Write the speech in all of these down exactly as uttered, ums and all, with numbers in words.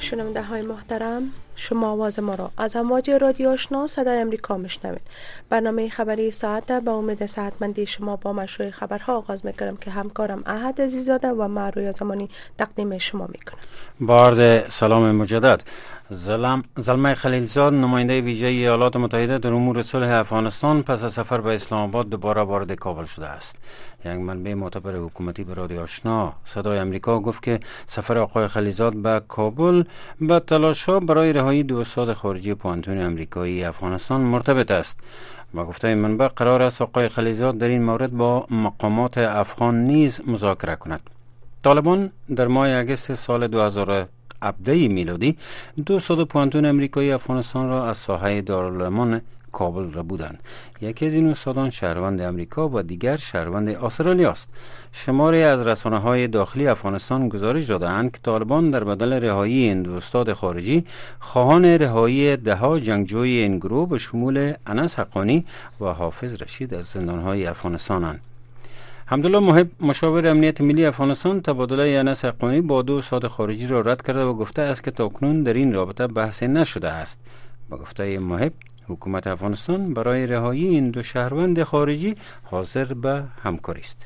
شنونده های محترم، شما آواز ما را از امواج رادیو آشنا صدای امریکا میشنوید. برنامه خبری ساعت به امید صحتمندی شما با مشروع خبرها آغاز میکنم که همکارم احد عزیزاده و من رویا زمانی تقدیم شما میکنم. بارد سلام مجدد. زلم زلمه خلیلزاد، نماینده ویژه ایالات متحده در امور صلح افغانستان، پس از سفر به اسلام آباد دوباره وارد کابل شده است. یک منبع معتبر حکومتی به رادیو آشنا صدای امریکا گفت که سفر آقای خلیلزاد به کابل به تلاش‌ها برای رهایی دو استاد خارجی پوانتون امریکایی افغانستان مرتبط است. با گفته منبع قرار است آقای خلیلزاد در این مورد با مقامات افغان نیز مذاکره کند. طالبان در ماه اگست سال دو هزار و هفده میلادی دو استاد پوانتون امریکایی افغانستان را از ساحه دارالعلوم کابل را بودند. یکی از این استادان شهروند امریکا و دیگر شهروند استرالیا است. شماری از رسانه‌های داخلی افغانستان گزارش دادند که طالبان در بدل رهایی این دو استاد خارجی خواهان رهایی ده‌ها جنگجوی این گروه به شمول انس حقانی و حافظ رشید از زندان‌های افغانستانند. حمدالله محب، مشاور امنیت ملی افغانستان، تبادله انس حقانی با دو استاد خارجی را رد کرده و گفته است که تاکنون در این رابطه بحث نشده است. با گفته محب، حکومت افغانستان برای رهایی این دو شهروند خارجی حاضر به همکاری است.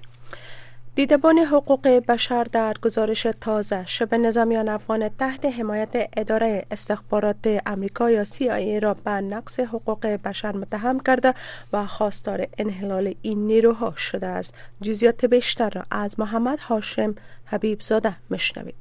دیدبان حقوق بشر در گزارش تازه شبه نظامیان افغان تحت حمایت اداره استخبارات امریکا یا سی آی ای را به نقض حقوق بشر متهم کرده و خواستار انحلال این نیروها شده است. جزئیات بیشتر را از محمد هاشم حبیب زاده میشنوید.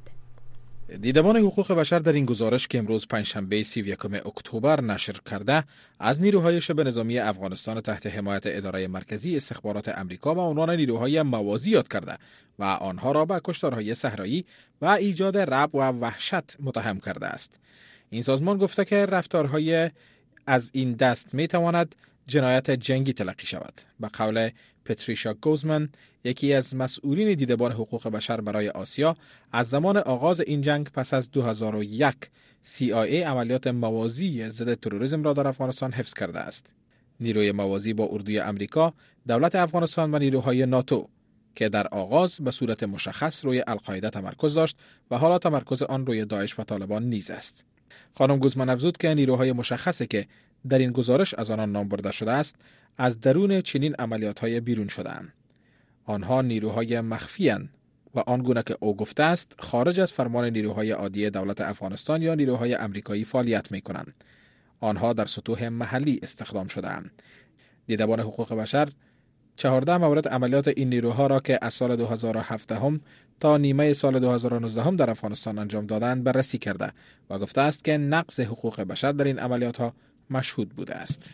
دیدبان حقوق بشر در این گزارش که امروز پنجشنبه سی و یکم اکتبر نشر کرده، از نیروهای شبه نظامی افغانستان تحت حمایت اداره مرکزی استخبارات امریکا به عنوان نیروهای موازی یاد کرده و آنها را به کشتارهای صحرایی و ایجاد رعب و وحشت متهم کرده است. این سازمان گفته که رفتارهای از این دست می تواند جنایت جنگی تلقی شود. به قول پتریشا گوزمن، یکی از مسئولین دیدبان حقوق بشر برای آسیا، از زمان آغاز این جنگ پس از دو هزار و یک سی آی ای عملیات موازی ضد تروریسم را در افغانستان حفظ کرده است. نیروی موازی با اردوی امریکا، دولت افغانستان و نیروهای ناتو که در آغاز به صورت مشخص روی القاعده تمرکز داشت و حالا تمرکز آن روی داعش و طالبان نیز است. خانم گوزمن افزود که نیروهای مشخصی که در این گزارش از آنان نام برده شده است، از درون چنین عملیات‌های بیرون شده‌اند. آنها نیروهای مخفی اند و آنگونه که او گفته است خارج از فرمان نیروهای عادی دولت افغانستان یا نیروهای امریکایی فعالیت می‌کنند. آنها در سطوح محلی استخدام شده‌اند. دیدبان حقوق بشر چهارده مورد عملیات این نیروها را که از سال دو هزار و هفده هم تا نیمه سال دو هزار و نوزده هم در افغانستان انجام دادند بررسی کرده و گفته است که نقض حقوق بشر در این عملیات‌ها مشهود بوده است.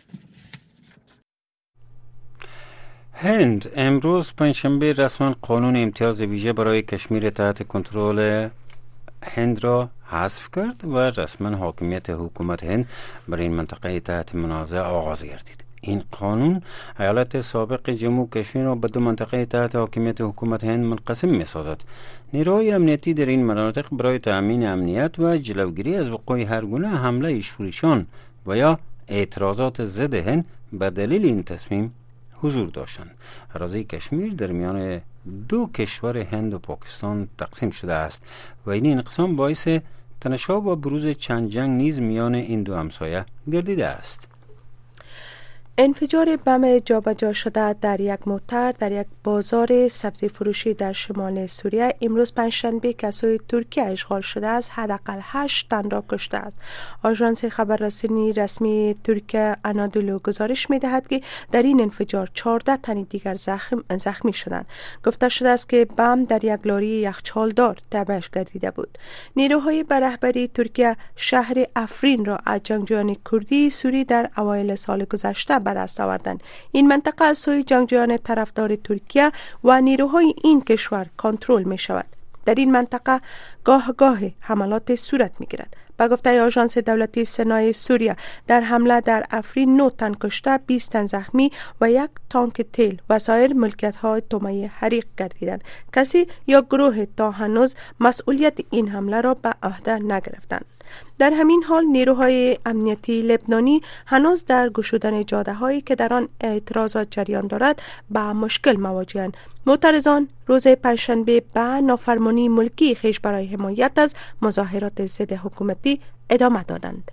هند امروز پنجشنبه رسما قانون امتیاز ویژه برای کشمیر تحت کنترل هند را حذف کرد و رسما حاکمیت حکومت هند بر این منطقه تحت منازعه آغاز گردید. این قانون ایالت سابق جموں کشمیر را به دو منطقه تحت حاکمیت حکومت هند منقسم می سازد. نیروهای امنیتی در این مناطق برای تأمین امنیت و جلوگیری از وقوع هر گونه حمله شورشیان و یا اعتراضات ضد هند به دلیل این تصمیم حضور داشتند. اراضی کشمیر در میان دو کشور هند و پاکستان تقسیم شده است و این انقسام باعث تنش‌ها و بروز چند جنگ نیز میان این دو همسایه گردیده است. انفجار بم جابجا شده در یک موتر در یک بازار سبزی فروشی در شمال سوریه امروز پنجشنبه که از سوی ترکیه اشغال شده است حداقل هشت تن را کشته است. آژانس خبررسانی رسمی ترکیه آنادولو گزارش می‌دهد که در این انفجار چهارده تن دیگر زخم زخمی شدند. گفته شده است که بم در یک لاری یخچالدار تبش گردیده بود. نیروهای به رهبری ترکیه شهر افرین را از جنگجویان کردی سوری در اوایل سال گذشته به دست آوردند. این منطقه از سوی جنگجویان طرفدار ترکیه و نیروهای این کشور کنترل می شود. در این منطقه گاه گاه حملات صورت می گیرد. با گفته آژانس دولتی سنای سوریه در حمله در افرین نه تن کشته، بیست تن زخمی و یک تانک تیل و سایر ملکیت های تومه حریق گردیدند. کسی یا گروه تا هنوز مسئولیت این حمله را به عهده نگرفتند. در همین حال نیروهای امنیتی لبنانی هنوز در گشودن جاده هایی که در آن اعتراضات جریان دارد با مشکل مواجهند. معترضان روز پنجشنبه به نافرمانی ملکی خیش برای حمایت از مظاهرات ضد حکومتی ادامه دادند.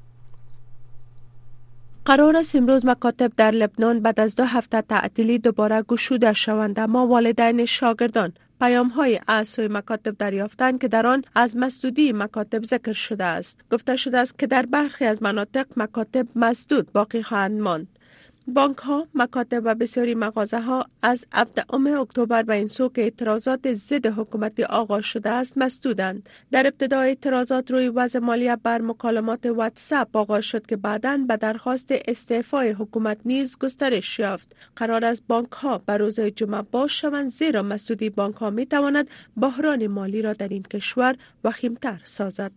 قرار است امروز مکاتب در لبنان بعد از دو هفته تعطیلی دوباره گشوده شوند، اما والدین شاگردان پیام های از سوی مکاتب دریافتند که در آن از مسدودی مکاتب ذکر شده است. گفته شده است که در برخی از مناطق مکاتب مسدود باقی خواهند ماند. بانک ها، مکاتب و بسیاری مغازه ها از هفدهم اکتبر به این سو که اعتراضات ضد حکومتی آغاز شده است مسدودند. در ابتدای اعتراضات روی وضع مالیه بر مکالمات واتساپ آغاز شد که بعداً به درخواست استعفای حکومت نیز گسترش یافت. قرار است بانک ها به روز جمعه باز شوند، زیرا مسدودی بانک ها می تواند بحران مالی را در این کشور وخیمتر سازد.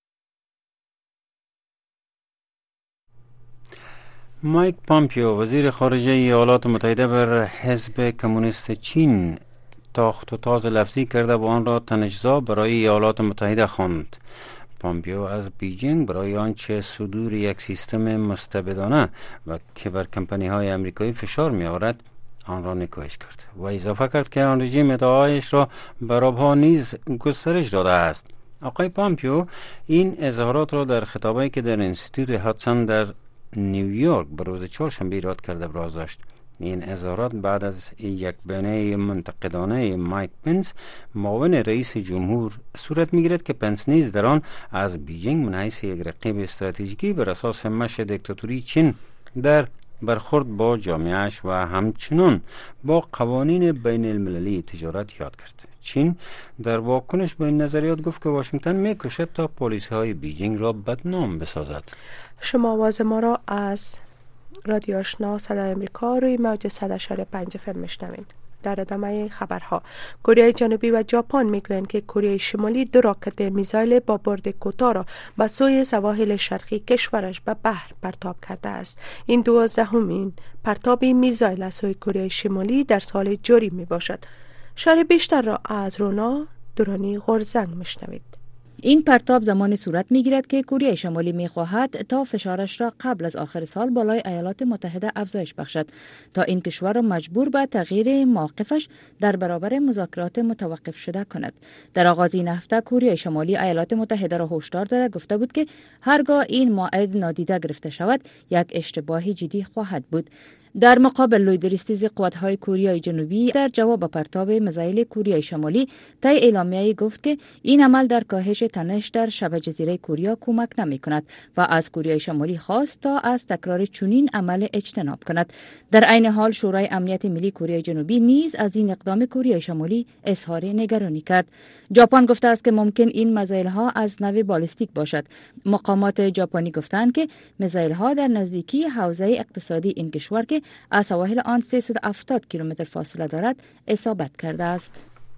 مایک پامپیو وزیر خارجه ایالات متحده بر حزب کمونیست چین تاخت و تاز لفظی کرده و آن را تنش‌زا برای ایالات متحده خواند. پامپیو از بیجینگ برای آنچه صدور یک سیستم مستبدانه و که بر کمپانی های امریکایی فشار می آورد آن را نکوهش کرد و اضافه کرد که آن رژیم ادعایش را بر آبها نیز گسترش داده است. آقای پامپیو این اظهارات را در خطابه‌ای که در انستیتوت هاتسون در نیویورک به روز چهارشنبه ایراد کرده ابراز داشت. این اظهارات بعد از یک بیانیه منتقدانه مایک پنس معاون رئیس جمهور صورت می‌گیرد که پنس نیز در آن از بیجینگ من حیث یک رقیب استراتژیکی بر اساس مشی دیکتاتوری چین در برخورد با جامعهش و همچنین با قوانین بین المللی تجارت یاد کرد. چین در واکنش به این نظریات گفت که واشنگتن می‌کوشد تا پالیسی‌های بیجینگ را بدنام بسازد. شما آواز ما را از رادیو آشنا صدای امریکا روی موج صد و شش پنج اف ام میشنوید. در ادامه خبرها، کره جنوبی و ژاپن میگویند که کره شمالی دو راکت میزایل با برد کوتاه را به سوی سواحل شرقی کشورش به بحر پرتاب کرده است. این دوازدهمین پرتاب میزایل از سوی کره شمالی در سال جاری می باشد. شرح بیشتر را از رونا دورانی غرزنگ میشنوید. این پرتاب زمان صورت می‌گیرد که کره شمالی می‌خواهد تا فشارش را قبل از آخر سال بالای ایالات متحده افزایش بخشد تا این کشور را مجبور به تغییر موقفش در برابر مذاکرات متوقف شده کند. در آغاز این هفته کره شمالی ایالات متحده را هشدار داده گفته بود که هرگاه این موعد نادیده گرفته شود یک اشتباه جدی خواهد بود. در مقابل لویدریستیز قوت‌های کره جنوبی در جواب پرتاب میزایل کره شمالی طی اعلامیه‌ای گفت که این عمل در کاهش تنش در شبه جزیره کره کمک نمی‌کند و از کره شمالی خواست تا از تکرار چنین عمل اجتناب کند. در عین حال شورای امنیت ملی کره جنوبی نیز از این اقدام کره شمالی اظهار نگرانی کرد. ژاپن گفته است که ممکن این میزایل‌ها از نوع بالستیک باشد. مقامات ژاپنی گفتند که میزایل‌ها در نزدیکی حوزه اقتصادی این کشور که از سواحل آن سیصد و هفتاد کیلومتر فاصله دارد اصابت کرده است.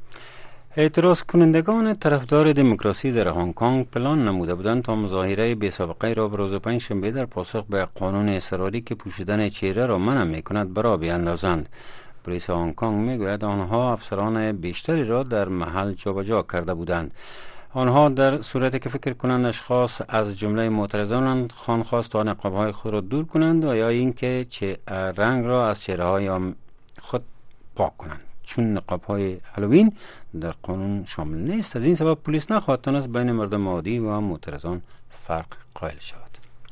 اعتراض کنندگان طرفدار دموکراسی در هنگ کنگ پلان نموده بودند تا مظاهره بی‌سابقه را به روز پنجشنبه در پاسخ به قانون اضطراری که پوشیدن چهره را منع می‌کند برآ بیندازند. پلیس هنگ کنگ میگوید آنها افسران بیشتری را در محل جابجا کرده بودند. آنها در صورتی که فکر کنند اشخاص از جمله معترضان خان خواست تا نقاب‌های خود را دور کنند و یا اینکه چه رنگ را از چهره‌های خود پاک کنند، چون نقاب‌های هالووین در قانون شامل نیست. از این سبب پلیس نخواهد تانست بین مردم عادی و معترضان فرق قائل شود.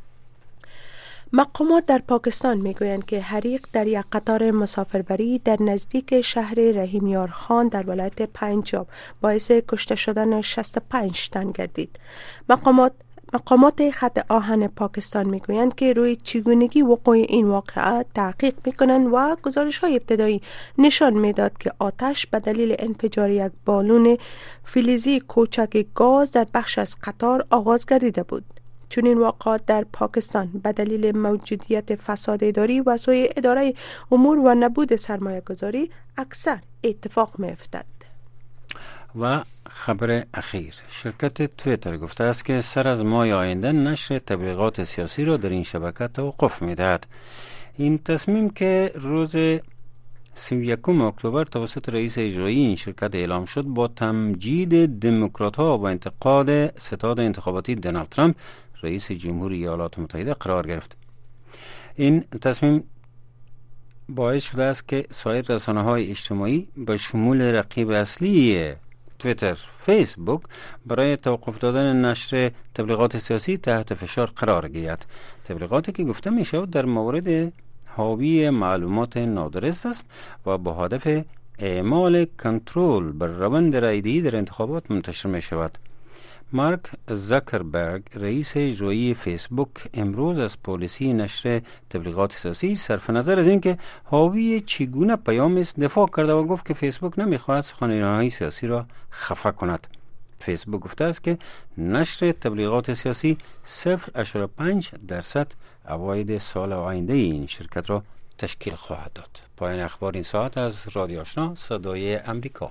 مقامات در پاکستان میگویند که حریق در یک قطار مسافربری در نزدیک شهر رحیمیار خان در ولایت پنجاب باعث کشته شدن شصت و پنج تن گردید. مقامات مقامات خط آهن پاکستان میگویند که روی چگونگی وقوع این واقعه تحقیق میکنند و گزارش های ابتدایی نشان میداد که آتش به دلیل انفجار یک بالون فلزی کوچک گاز در بخش از قطار آغاز گردیده بود. چون این واقعات در پاکستان به دلیل موجودیت فساد اداری و سوء اداره امور و نبود سرمایه گذاری اکثر اتفاق می افتد. و خبر اخیر، شرکت تویتر گفته است که سر از ماه آینده نشر تبلیغات سیاسی را در این شبکه توقف می دهد. این تصمیم که روز سی و یکم اکتبر توسط رئیس اجرایی این شرکت اعلام شد با تمجید دموکرات‌ها و انتقاد ستاد انتخاباتی دونالد ترامپ رئیس جمهوری ایالات متحده قرار گرفت. این تصمیم باعث شده است که سایر رسانه‌های اجتماعی به شمول رقیب اصلی توییتر، فیسبوک برای توقف دادن نشر تبلیغات سیاسی تحت فشار قرار گیرد. تبلیغاتی که گفته می شود در مورد حاوی معلومات نادرست است و با هدف اعمال کنترل بر روند رایدهی در انتخابات منتشر می شود. مارک زاکربرگ رئیس اجرایی فیسبوک امروز از پالیسی نشر تبلیغات سیاسی صرف نظر از اینکه حاوی چگونه پیام است دفاع کرده و گفت که فیسبوک نمیخواهد سخنرانی‌های سیاسی را خفه کند. فیسبوک گفته است که نشر تبلیغات سیاسی صفر ممیز پنج درصد عواید سال آینده این شرکت را تشکیل خواهد داد. پایان اخبار این ساعت از رادیو آشنا صدای امریکا.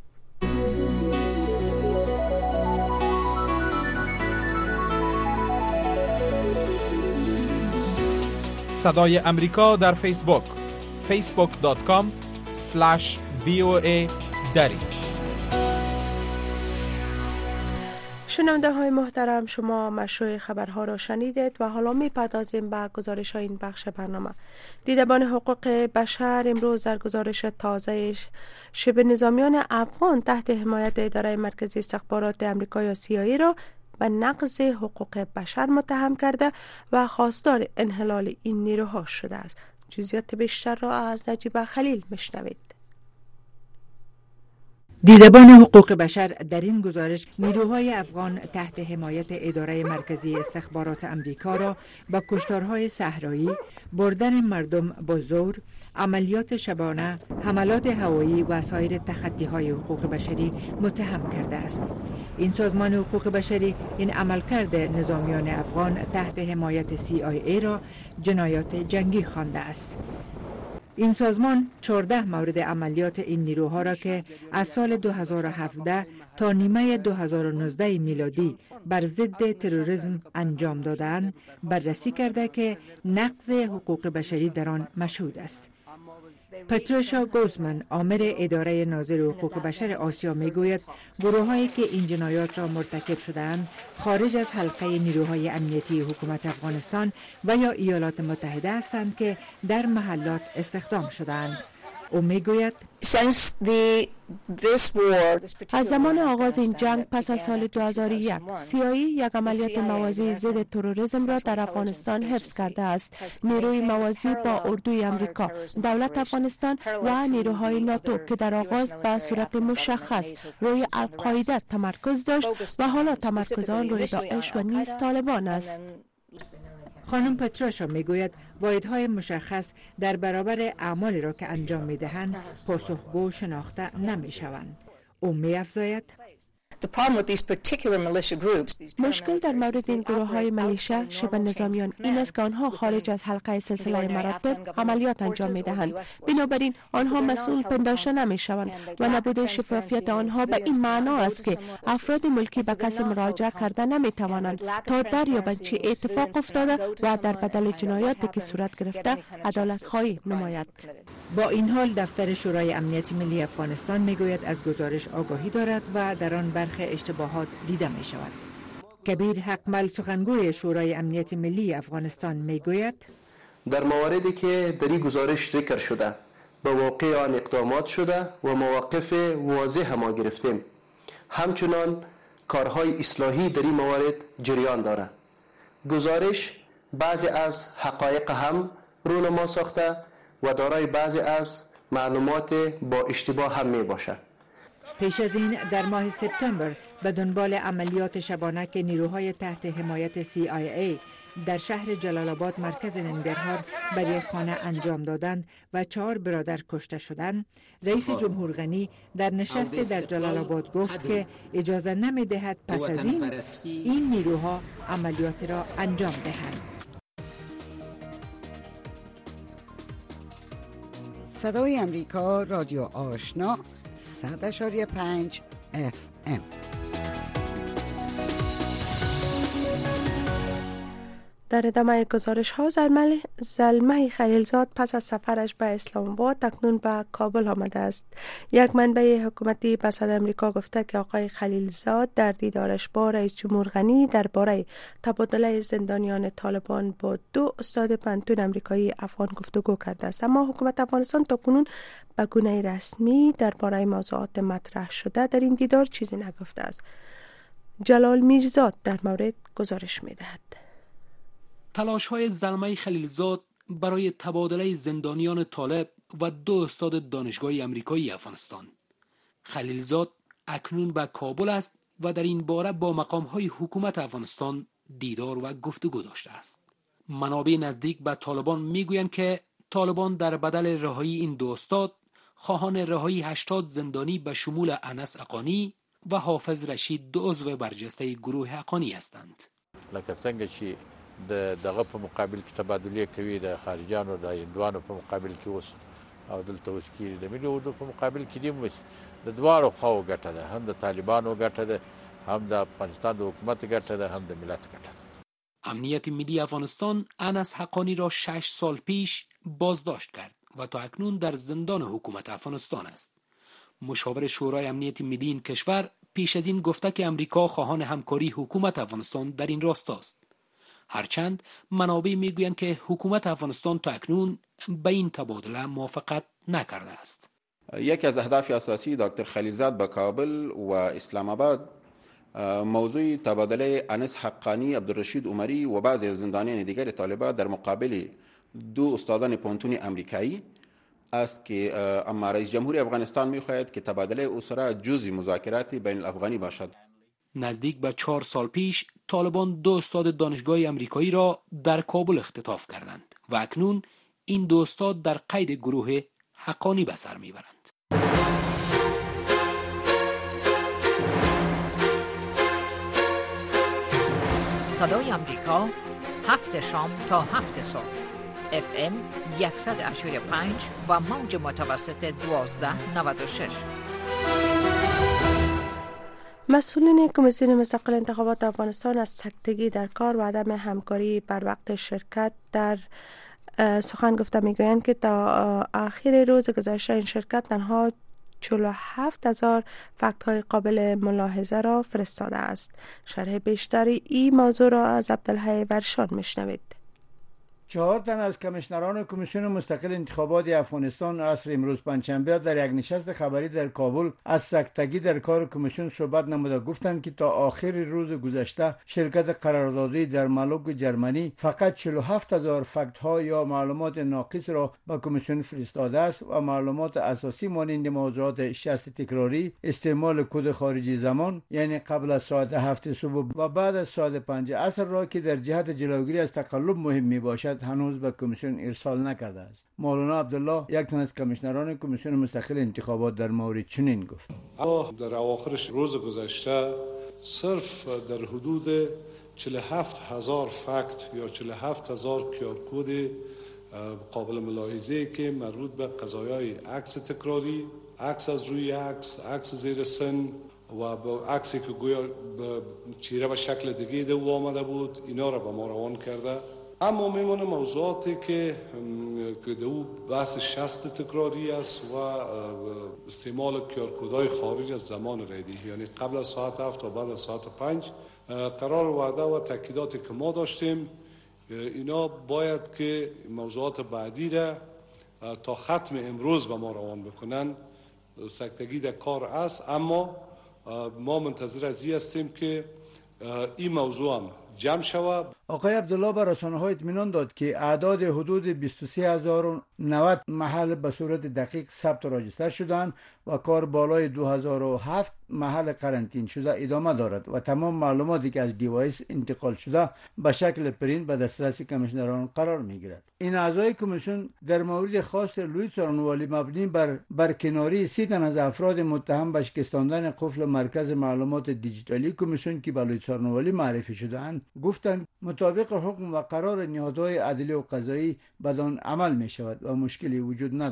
صدای امریکا در فیسبوک فیسبوک دات کام اسلش وی او ای دری. شنونده های محترم، شما مشروع خبرها را شنیدید و حالا می پردازیم به گزارش های این بخش برنامه. دیدبان حقوق بشر امروز در گزارش تازه شبه نظامیان افغان تحت حمایت اداره مرکزی استخبارات آمریکا یا سی آی ای را به نقض حقوق بشر متهم کرده و خواستار انحلال این نیروها شده است. جزئیات بیشتر را از نجیب خلیل میشنوید. دیدبان حقوق بشر در این گزارش نیروهای افغان تحت حمایت اداره مرکزی استخبارات آمریکا را با کشتارهای صحرایی، بردن مردم با زور، عملیات شبانه، حملات هوایی و سایر تخطی‌های حقوق بشری متهم کرده است. این سازمان حقوق بشری این عملکرد نظامیان افغان تحت حمایت سی آی ای را جنایات جنگی خوانده است. این سازمان چهارده مورد عملیات این نیروها را که از سال دو هزار و هفده تا نیمه دو هزار و نوزده میلادی بر ضد تروریسم انجام دادند بررسی کرده که نقض حقوق بشری در آن مشهود است. پتروشا گوزمن، آمر اداره ناظر حقوق بشر آسیا میگوید گروهایی که این جنایات را مرتکب شدند خارج از حلقه نیروهای امنیتی حکومت افغانستان و یا ایالات متحده هستند که در محلات استخدام شدند. او میگوید از زمان آغاز این جنگ پس از سال دو هزار و یک سی آی ای یک عملیات موازی ضد تروریسم را در افغانستان حفظ کرده است. نیروی موازی با اردوی آمریکا، دولت افغانستان و نیروهای ناتو که در آغاز به صورت مشخص روی القاعده تمرکز داشت و حالا تمرکز آن روی داعش و نیز طالبان است. خانم پتروشا میگوید واحدهای مشخص در برابر اعمالی را که انجام میدهند پاسخگو شناخته نمیشوند. او می‌افزاید مشکل در مورد این گروه های ملیشه شبه نظامیان این است که آنها خارج از حلقه سلسله مراتب عملیات انجام می دهند. بنابراین آنها مسئول پنداشته نمی شوند و نبوده شفافیت آنها به این معنا است که افراد ملکی به کسی مراجعه کرده نمی توانند تا دریابند چه اتفاق افتاده و در بدل جنایاتی که صورت گرفته عدالت خواهی نماید. با این حال دفتر شورای امنیت ملی افغانستان میگوید از گزارش آگاهی دارد و در آن برخی اشتباهات دیده می شود. کبیر حقمل سخنگوی شورای امنیت ملی افغانستان میگوید در مواردی که در این گزارش ذکر شده به واقع آن اقدامات شده و مواقف واضح ما گرفتیم. همچنان کارهای اصلاحی در این موارد جریان دارد. گزارش بعضی از حقایق هم رونما ساخته و دارای بعضی از معلومات با اشتباه هم می باشد. پیش از این در ماه سپتامبر به دنبال عملیات شبانه که نیروهای تحت حمایت سی آی ای در شهر جلال آباد مرکز ننگرهار بر یک خانه انجام دادند و چهار برادر کشته شدند، رئیس جمهور غنی در نشست در جلال آباد گفت که اجازه نمی دهد پس از این این نیروها عملیات را انجام دهند. صدای امریکا، رادیو آشنا، صد اشاری پنج اف ام. در ادامه گزارش ها زلمه خلیلزاد پس از سفرش به اسلام آباد اکنون به کابل آمده است. یک منبع حکومتی به صدای آمریکا گفته که آقای خلیلزاد در دیدارش با رئیس جمهور غنی درباره تبادله زندانیان طالبان با دو استاد پانتون آمریکایی افغان گفتگو کرده است، اما حکومت افغانستان تاکنون به گونه رسمی درباره موضوعات مطرح شده در این دیدار چیزی نگفته است. جلال میرزاد در مورد گزارش می‌دهد. تلاش‌های زلمه خلیلزاد برای تبادله زندانیان طالب و دو استاد دانشگاه آمریکایی افغانستان. خلیلزاد اکنون به کابل است و در این باره با مقام‌های حکومت افغانستان دیدار و گفتگو داشته است. منابع نزدیک به طالبان میگویند که طالبان در بدل رهایی این دو استاد خواهان رهایی هشتاد زندانی به شمول انس اقانی و حافظ رشید دو عضو برجسته گروه حقانی هستند. لکه څنګه چې د دغه په مقابل کې تبادله کوي د خارجانو د هندوانو په مقابل کې اوس او دلته اوس کې د ملي اردو په مقابل کې دیم د دواړو خواو ګټه ده، هم د طالبانو ګټه ده، هم د افغانستان د حکومت ګټه ده، هم د ملت ګټه ده. امنیت ملی افغانستان انس حقانی را شش سال پیش بازداشت کرد و تا اکنون در زندان حکومت افغانستان است. مشاور شورای امنیت ملی این کشور پیش از این گفته که امریکا خواهان همکاری حکومت افغانستان در این راستا است. هرچند منابع میگویند که حکومت افغانستان تا اکنون به این تبادله موافقت نکرده است. یکی از اهداف اساسی دکتر خلیلزاد به کابل و اسلام آباد موضوع تبادله انس حقانی، عبدالرشید عمری و بعضی از زندانیان دیگر طالبان در مقابل دو استادان پانتون آمریکایی است که اما رئیس جمهور افغانستان می‌خواهد که تبادله اسرا جزء مذاکرات بین الافغانی باشد. نزدیک به چهار سال پیش طالبان دو استاد دانشگاه آمریکایی را در کابل اختطاف کردند و اکنون این دو استاد در قید گروه حقانی به سر میبرند. صدای آمریکا هفت شام تا هفت صبح اف ام صد و هشتاد و پنج و موج متوسط دوازده نود و شش. مسئولین کمیسیون مستقل انتخابات افغانستان از سکتگی در کار و عدم همکاری بر وقت شرکت در سخن گفته میگویند که تا آخر روز گذشته این شرکت تنها چهل و هفت هزار فکت های قابل ملاحظه را فرستاده است. شرح بیشتری این موضوع را از عبدالحی ورشان میشنوید. چهار تن از کمیشنران کمیسیون مستقل انتخابات افغانستان عصر امروز پنجشنبه در یک نشست خبری در کابل از سکتگی در کار کمیسیون صحبت نموده گفتند که تا آخر روز گذشته شرکت قراردادی در مالوگ جرمنی فقط چهل و هفت هزار فکت ها یا معلومات ناقص را به کمیسیون فرستاده است و معلومات اساسی مانند موضوعات شصت تکراری، استعمال کد خارجی زمان یعنی قبل از ساعت هفت صبح و بعد از ساعت پنج عصر را که در جهت جلوگیری از تقلب مهم می باشد هنوز به کمیسیون ارسال نکرده است. مولانا عبدالله یک تن از کمیشنران کمیسیون مستقل انتخابات در مورد چنین گفت: در اواخر روز گذشته صرف در حدود چهل و هفت هزار فکت یا چهل و هفت هزار کیار کد قابل ملاحظه که مربوط به قضایای عکس تکراری، عکس از روی عکس، عکس زیر سن و با عکسی که گویا چهره به شکل دیگه دو آمده بود اینا را به ما روان کرده. اما میمونه موضوعاتی که دو بحث شصت تکراری است و استعمال کیارکودهای خارج از زمان ریدی یعنی قبل از ساعت هفت و بعد از ساعت پنج. قرار وعده و تاکیداتی که ما داشتیم اینا باید که موضوعات بعدی را تا ختم امروز به ما روان بکنن. سکتگی در کار است اما ما منتظر از این هستیم که این موضوع هم جمع شود. آقای عبدالله به رسانه‌ها اطمینان داد که اعداد حدود بیست و سه هزار و نود محل به صورت دقیق ثبت و راجستر شدند و کار بالای دو هزار و هفت محل قرنطین شده ادامه دارد و تمام معلوماتی که از دیوایس انتقال شده به شکل پرینت به دسترس کمیشنران قرار میگیرد. این اعضای کمیسیون در مورد خواست لویی څارنوالي مبنی بر برکناری سی تن از افراد متهم به شکستاندن قفل مرکز معلومات دیجیتالی کمیسیون که به لویی څارنوالي معرفی شدهاند گفتند مطابق حکم و قرار نهادهای عدلی و قضایی بدان عمل می شود و مشکلی وجود ندارد.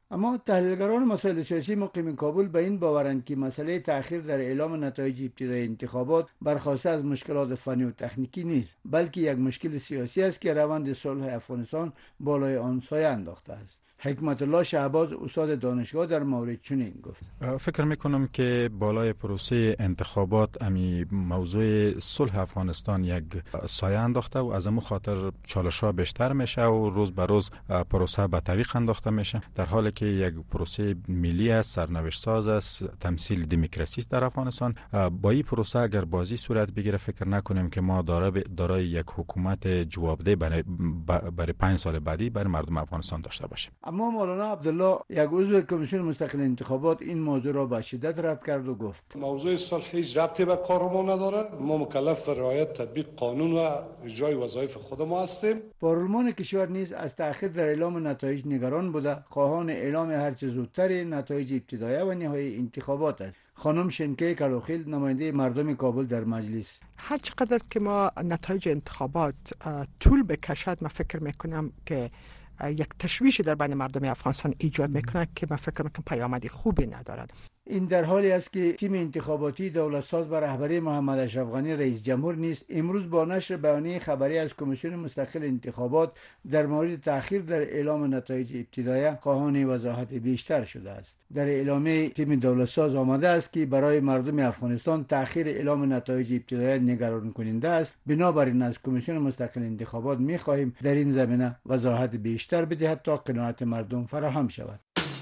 اما تحلیلگران مسائل سیاسی مقیم کابل به این باورند که مسئله تأخیر در اعلام نتایج ابتدایی انتخابات برخواسته از مشکلات فنی و تکنیکی نیست، بلکه یک مشکل سیاسی است که روند صلح افغانستان بالای آن سایه انداخته است. حکمت الله شعباز استاد دانشگاه در مورد چنین گفت: فکر میکنم که بالای پروسه انتخابات امی موضوع صلح افغانستان یک سایه انداخته و از امو خاطر چالش‌ها بیشتر میشه و روز به روز پروسه به طریق انداخته میشه، در حالی که یک پروسه ملی است، سرنوشت ساز است، تمثیل دموکراسی است در افغانستان. با این پروسه اگر بازی صورت بگیره فکر نکنیم که ما دارای دارای یک حکومت جوابده برای برای پنج سال بعدی برای مردم افغانستان داشته باشیم. اما مولانا عبدالله یک عضو کمیسیون مستقل انتخابات این موضوع را به شدت رد کرد و گفت: موضوع صلح هیچ ربطی به کار ما نداره. ما مکلف رعایت تطبیق قانون و اجرای وظایف خود ما هستیم. پارلمان کشور نیز از تأخیر در اعلام نتایج نگران بوده، خواهان اعلام هرچه زودتر نتایج ابتدایی و نهایی انتخابات است. خانم شنکه کلوخیل، نماینده مردم کابل در مجلس: هر چقدر که ما نتایج انتخابات طول بکشد، من فکر میکنم که یک تشویش در بین مردم افغانستان ایجاد میکنه که من فکر میکنم پیامدی خوبی ندارد. این در حالی است که تیم انتخاباتی دولتساز به رهبری محمد اشرف غنی رئیس جمهور نیز امروز با نشر بیانیه خبری از کمیسیون مستقل انتخابات در مورد تأخیر در اعلام نتایج ابتدایی خواهان وضاحت بیشتر شده است. در اعلامیه تیم دولتساز آمده است که برای مردم افغانستان تأخیر اعلام نتایج ابتدایی نگران کننده است. بنابراین از کمیسیون مستقل انتخابات می‌خواهیم در این زمینه وضاحت بیشتر بدهد تا قناعت مردم فراهم شود.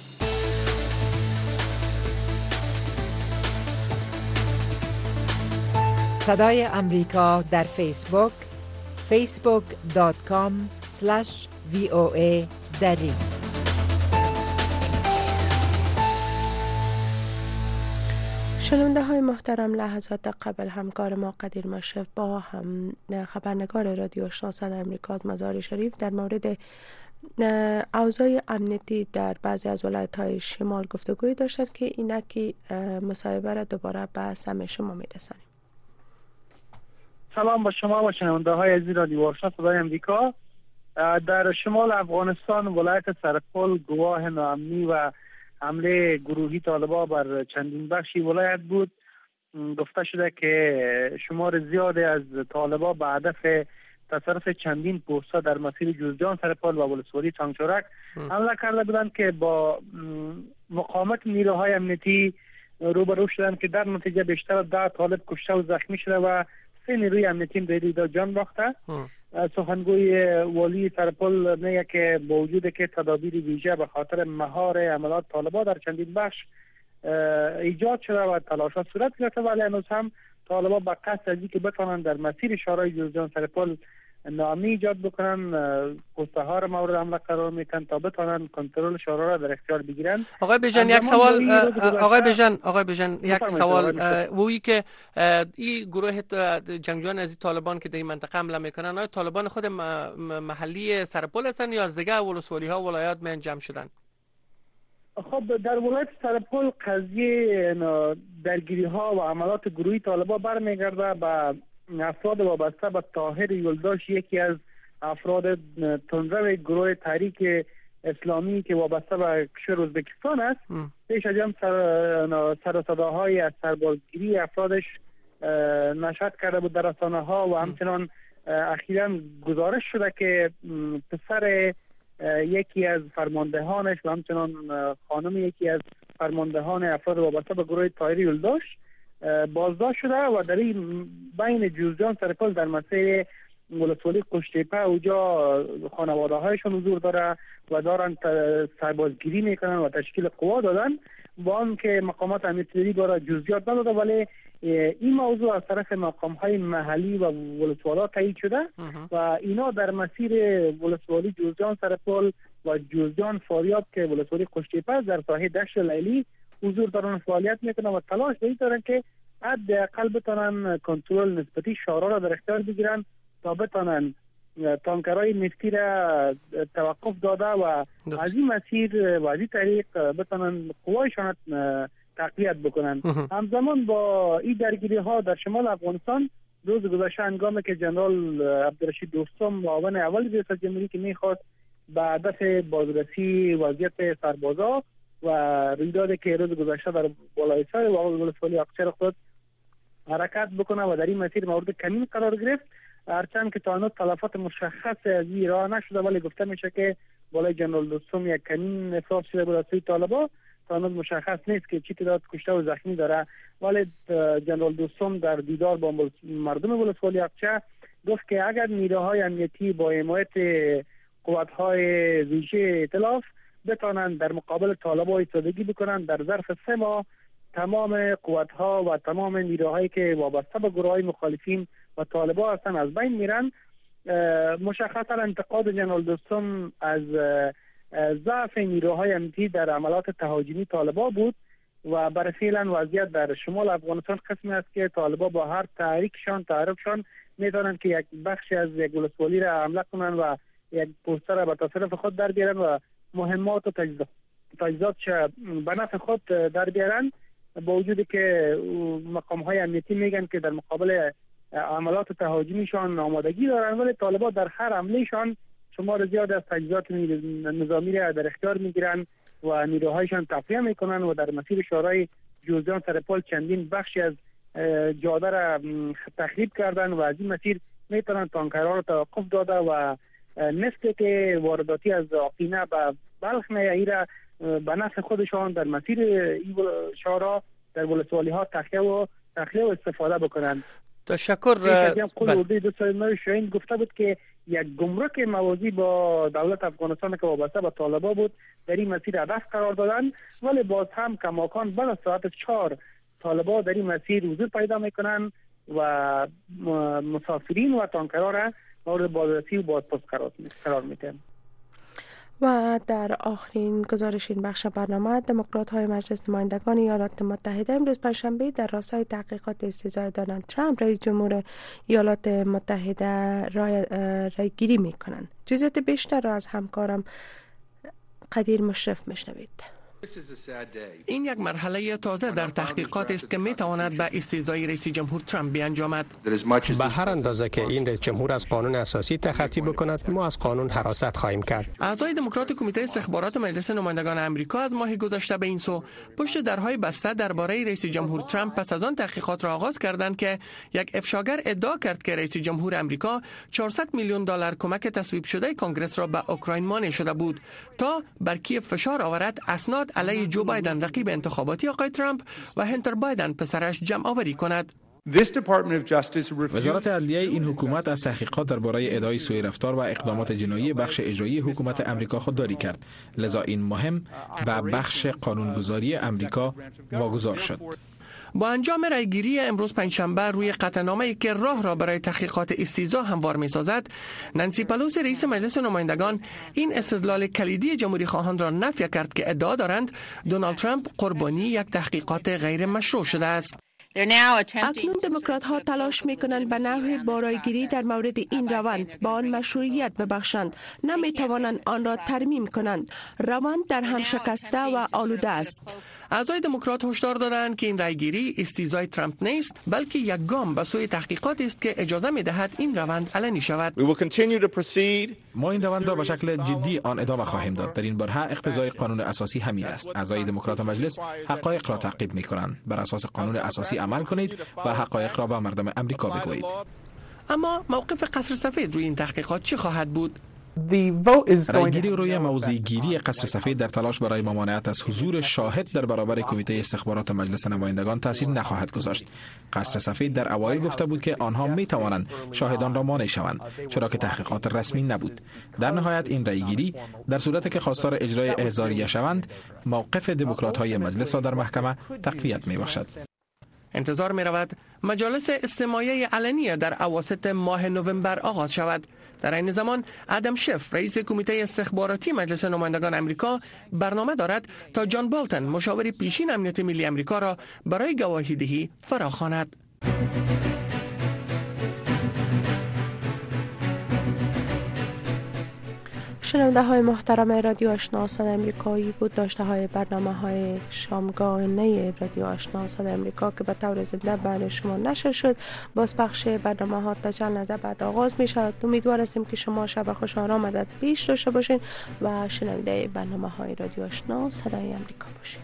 صدای امریکا در فیسبوک فیسبوک دات کام اسلش وی او ای دری. شنونده های محترم، لحظات قبل همکار ما قدیر مشرف با هم خبرنگار رادیو آشنا صدای امریکا مزار شریف در مورد اوضاع امنیتی در بعضی از ولایت‌های شمال گفتگوی داشتند که اینکی مصاحبه را دوباره به سمع شما می‌رسانیم. سلام با شما و شنونده های عزیز رادیو آشنا صدای امریکا. در شمال افغانستان ولایت سرپل گواه ناامنی و حمله گروهی طالبان بر چندین بخشی ولایت بود. گفته شده که شمار زیادی از طالبان به هدف تصرف چندین پوستا در مسیر جوزجان سرپل و ولسوالی تانگچورک حمله کرده بودند که با مقاومت نیروهای امنیتی روبرو شدند که در نتیجه بیشتر از ده طالب کشته و زخمی شده و سه نیروی امنیتی در جان باخته. سخنگوی والی سرپل میگه که با وجود که تدابیر ویژه به خاطر مهار عملیات طالبان در چندین بخش ایجاد شده و تلاشات صورت گرفته، ولی هنوز هم طالبان به قصد از اینکه بتوانن در مسیر شورای جوزجان سرپل ناامنی ایجاد بکنن، پسته ها را مورد حمله قرار میتن تا بتوانن کنترل شورا را در اختیار بگیرن. آقای بیژن یک سوال آقای بیژن آقای بیژن یک سوال وی که این گروه جنگجویان از طالبان که در این منطقه حمله میکنن، آیا طالبان خود محلی سرپل هستن یا از دیگه ولسوالی ها ولایات من جمع شدن؟ خب در ولایت سرپل قضیه درگیری ها و عملات گروهی طالبان برمیگرده به افراد وابسته به طاهر یلداش، یکی از افراد تندرو گروه تحریک اسلامی که وابسته به کشور ازبکستان است. پیش از هم سر, سر و صداهای از سربازگیری افرادش نشر کرده بود در رسانه ها و همچنان اخیراً گزارش شده که پسر یکی از فرماندهانش و همچنان خانم یکی از فرماندهان افراد وابسته به گروه طاهر یلداش بازداشت شده و در این بین جوزجان سرپل در مسیر ولسوالی قشتیپه اوجا خانواده هایشون حضور داره و دارن سربازگیری میکنن و تشکیل قوا دادن، با آن که مقامات امنیتی برای جزئیات نداده، ولی این موضوع از طرف مقام های محلی و ولسوالا تایید شده و اینا در مسیر ولسوالی جوزجان سرپل و جوزجان فاریاب که ولسوالی قشتیپه در ساحه دشت لیلی حضور دارن فعالیت میکنن و تلاش داری دارن که حداقل بتونن کنترل نسبتی شورا را در اختیار بگیرن تا بتونن تانکرهای نفتی را توقف داده و از این مسیر و از این طریق بتونن قوایشان تقویت بکنن. همزمان با این درگیری ها در شمال افغانستان روز گذشته هنگامی که جنرال عبدالرشید دوستم معاون اول ریاست جمهوری که میخواست به هدف بازرسی وضعیت سربازا و رویدادی که روز گذشته در بالای سر ولسوالی اقچه خود حرکت بکنه و در این مسیر مورد کمین قرار گرفت. هرچند که تا هنوز تلفات مشخص از این راه نشده، ولی گفته میشه که بالای جنرال دوستم یک کمین افراز شده بود از سوی طالبا. تا هنوز مشخص نیست که چی تعداد کشته و زخمی داره، ولی جنرال دوستم در دیدار با مردم ولسوالی اقچه گفت که اگر نیروهای امنیتی با حمایت قوت‌های ویژه ائتلاف بتوانند در مقابل طالبان ایستادگی بکنند، در ظرف سه ماه تمام قوت‌ها و تمام نیروهایی که وابسته به گروه‌های مخالفین و طالبان هستند از بین میرن. مشخصا انتقاد جنرال دوستم از ضعف نیروهای امنیتی در عملات تهاجمی طالبان بود و برای فعلا وضعیت در شمال افغانستان قسمی است که طالبان با هر تحریکشان تحرکشان میتونن که یک بخشی از یک ولسوالی را حمله کنن و یک پوستر را به تصرف خود در بیارن و مهمات و تجهیزات به نفع خود در بیارن، با وجودی که مقام های امنیتی میگن که در مقابل عملات تهاجمیشان آمادگی دارن، ولی طالبان در هر حملهشان شمار زیاد از تجهیزات نظامی را در اختیار میگیرن و نیروهایشان تقویه میکنن و در مسیر شورای جوزجان سرپال چندین بخشی از جاده را تخریب کردن و از این مسیر میتونن تانکرها را توقف داده و نفتی که وارداتی از آقینه به بلخ میایی را به نفع خودشان در مسیر این شورا در ولسوالی ها تخلیه و تخلیه و استفاده بکنن. تشکر. قول اردوی دو سال نو شاهین گفته بود که یک گمرک موازی با دولت افغانستان که وابسته به طالبان بود در این مسیر هدف قرار دادن، ولی باز هم کماکان بعد از ساعت چهار طالبان در این مسیر حضور پیدا میکنن و مسافرین و تانکرها را مورد بازرسی و بازپس قرار میدن. و در آخرین گزارش این بخش برنامه، دموکرات های مجلس نمایندگان ایالات متحده امروز پنجشنبه در راستای تحقیقات استیضاح دونالد ترامپ رئیس جمهور ایالات متحده رای گیری می کنند. جزئیات بیشتر را از همکارم قدیر مشرف میشنوید. این یک مرحله تازه در تحقیقات است که می تواند به استیضاح رئیس جمهور ترامپ بیانجامد. به هر اندازه که این رئیس جمهور از قانون اساسی تخطی بکند، ما از قانون حراست خواهیم کرد. اعضای دموکرات کمیته استخبارات مجلس نمایندگان آمریکا از ماه گذشته به این سو پشت درهای بسته درباره رئیس جمهور ترامپ پس از آن تحقیقات را آغاز کردند که یک افشاگر ادعا کرد که رئیس جمهور آمریکا چهارصد میلیون دلار کمک تصویب شده کنگره را به اوکراین مانع شده بود تا بر کیف فشار آورد اسناد علیه جو بایدن رقیب انتخاباتی آقای ترامپ و هنتر بایدن پسرش جمع آوری کند. وزارت عدلیه این حکومت از تحقیقات درباره ادعای سوء رفتار و اقدامات جنایی بخش اجرایی حکومت امریکا خودداری کرد، لذا این مهم به بخش قانونگذاری امریکا واگذار شد. با انجام رایگیری امروز پنجشنبه روی قطعنامه‌ای که راه را برای تحقیقات استیضاح هموار می‌سازد، نانسی پلوسی رئیس مجلس نمایندگان این استدلال کلیدی جمهوری خواهان را نفی کرد که ادعا دارند دونالد ترامپ قربانی یک تحقیقات غیر مشروع شده است. اکنون دموکرات ها تلاش می کنند به نحو بارایگیری در مورد این روند با آن مشروعیت ببخشند، نمی توانند آن را ترمیم کنند. روند در هم شکسته و آلوده است. اعضای دموکرات هشدار دادند که این رایگیری استیضاح ترامپ نیست، بلکه یک گام به سوی تحقیقات است که اجازه می دهد این روند علنی شود. ما این روند را به شکل جدی آن ادامه خواهیم داد. در این برهه اقتضای قانون اساسی همین است. اعضای دموکرات مجلس حقایق را تعقیب می کنند. بر اساس قانون اساسی عمل کنید و حقایق را به مردم امریکا بگویید. اما موقف قصر سفید روی این تحقیقات چه خواهد بود؟ رایگیری روی موضع‌گیری قصر سفید در تلاش برای ممانعت از حضور شاهد در برابر کمیته استخبارات مجلس نمایندگان تاثیر نخواهد گذاشت. قصر سفید در اوایل گفته بود که آنها می توانند شاهدان را مانع شوند، چرا که تحقیقات رسمی نبود. در نهایت این رایگیری در صورتی که خواستار اجرای احضاریه شوند، موقف دموکرات‌های مجلس را در محکمه تقویت می‌بخشد. انتظار می رود مجالس استماعی علنی در اواسط ماه نوامبر آغاز شود. در این زمان ادم شف رئیس کمیته استخباراتی مجلس نمایندگان آمریکا برنامه دارد تا جان بالتون مشاور پیشین امنیت ملی آمریکا را برای گواهیدهی فراخواند. شنونده های محترم رادیو آشنا صدای امریکایی بود داشته های برنامه های شامگاهانه رادیو آشنا صدای امریکا که به طور زنده برای شما نشر شد. باز پخش برنامه ها تا چند لحظه بعد آغاز می شود. امیدوار هستیم که شما شب خوش آرام عادت پیش داشته باشین و شنونده برنامه های رادیو آشنا صدای امریکا باشین.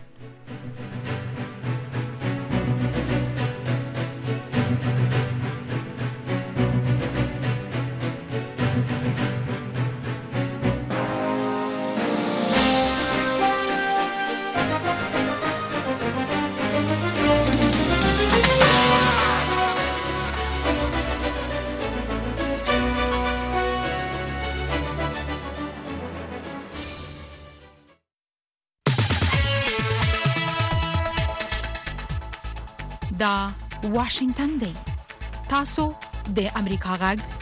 دا واشنگتن دی تاسو د امریکا غږ